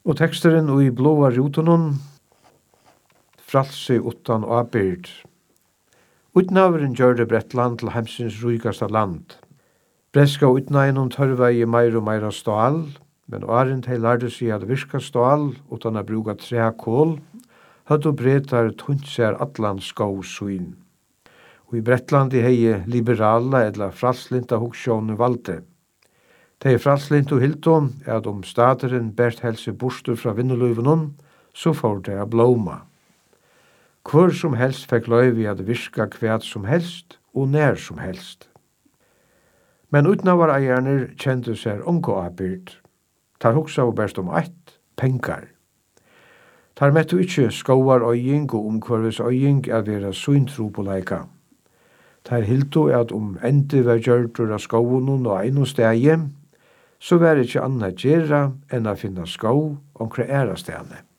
Og teksteren i blåa rutonen, fralse utan avbyrd. Utnavren gjør det Bretland til heimsins rujkasta land. Breska utnavren tørva i meir og meira stål, men åren til lærde seg at virka stål utan å bruka trækål, hadde bretar tunt seg atlan skåsyn. Og i Bretland hei liberala eller fralslinta huksjonen valde. De fralslinta hilto at stateren bert helse bostur fra vinnuløyvenon, så får de a blåma. Hvor som helst fikk løyvi at virka kvæt som helst og nær som helst. Men utnavar eierne kjente seg onko avbyrd. Tar hugsa og berst eitt, pengar. Tar mettu ikkje skauar øying og omkvarves øying at vera suintrupoleika. Tar hilto at endi var gjørtur av skauunun og einum stegi, så var ikkje anna gjerra enn a finna skau omkring æra stegi.